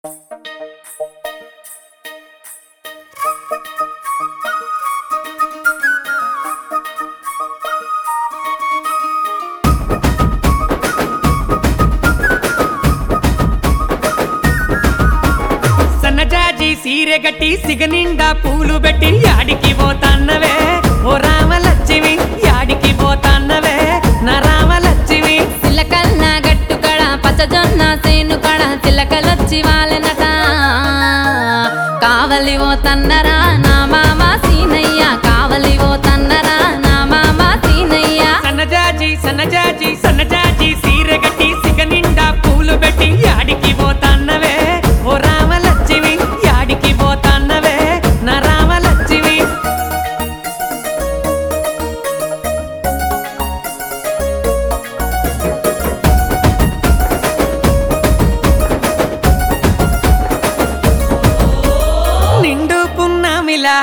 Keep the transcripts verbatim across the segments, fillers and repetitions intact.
సన్నజాజి సీరె గట్టి సిగనిండా పూలు పెట్టి యాడికి పోతాన్నవే ఓ రామలక్ష్మి, యాడికి పోతాన్నవే నా రామలక్ష్మి. సిలకల్ల గట్టు కడ పచ్చజొన్న సేను కడ చిలకలొచ్చి వాలెనట, కావలి ఓ తన్నరా నా మామ సీనయ్య, కావలి ఓ తన్నరా నా మామ సీనయ్య. సన్నజాజి సన్నజాజి సన్నజాజి సీరె గట్టి సిగనిండా పూలు పెట్టి యాడికి పోతాన్నవే ఓ రామలక్ష్మి, యాడికి పోతాన్నవే నా రామలక్ష్మి. నిండు పున్నమిలా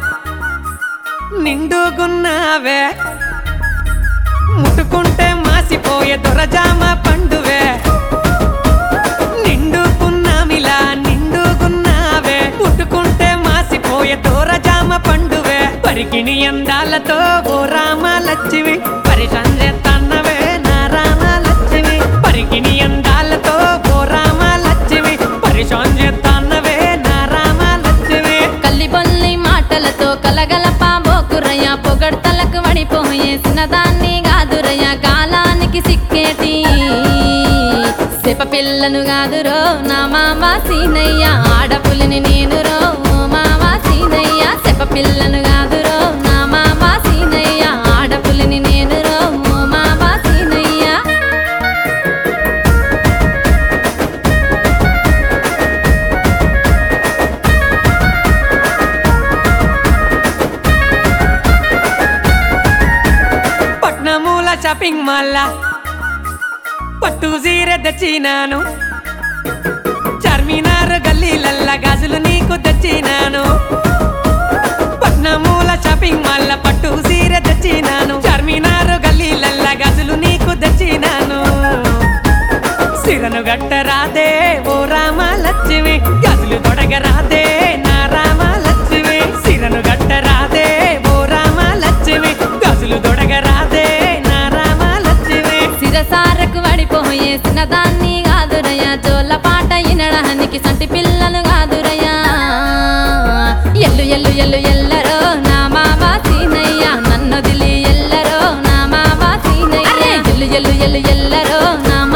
నిండుగున్నావే, ముట్టుకుంటే మాసిపోయే దొరజామ పండువే. నిండు పున్నమిలా నిండుగున్నావే, ముట్టుకుంటే మాసిపోయే దొరజామ పండువే. పరికిణి అందాలతో ఓ రామలక్ష్మి, పరిశాన్ చేస్తాన్నవే నా రామలక్ష్మి. పరికిణి అందాలతో ఓ రామలక్ష్మి, పరిశాన్ చేస్తాన్నవే నా రామలక్ష్మి. కల్లి బొల్లి మాటలతో కలగలప బోకురయ్య, పొగడ్తలకు వడిపోయే సినదాన్ని గాదురయ్య. కాలానికి సిక్కేటి సెప పిల్లను గాదురో నా మామ సీనయ్య, ఆడపులిని నేను రో ఓ మామ సీనయ్య. సెప పిల్లను గాదురో నా మామ సీనయ్య, ఆడపులిని నేను రో ఓ మామ సీనయ్య. పట్నమూల షాపింగ్ మాల్ పట్టు సీరె తెచ్చినాను, చార్మినార్ గల్లీలల్ల గాజులు నీకు తెచ్చినాను. పట్నమూల షాపింగ్ మాల్ పట్టు సీరె తెచ్చినాను, చార్మినార్ గల్లీలల్ల గాజులు నీకు తెచ్చినాను. సిరను గట్టరాదే ఓ రామలక్ష్మి, గాజులు తొడగరాదే నా రామలక్ష్మి. సిరను గట్టరాదే ఓ రామలక్ష్మి, గాజులు తొడగరాదే నా రామలక్ష్మి. సిరసారకు వడిపోయే సినదాన్ని గాదురయ్య, జోల పాట ఇనడానికి సంటి పిల్లలు గాదురయ్య. ఎల్లు ఎల్లు ఎల్లు ఎల్లరో నా మామ సీనయ్య, నన్నొదిలి ఎల్లరో నా మామ సీనయ్య. ఎల్లు ఎల్లు ఎల్లు ఎల్లరో నా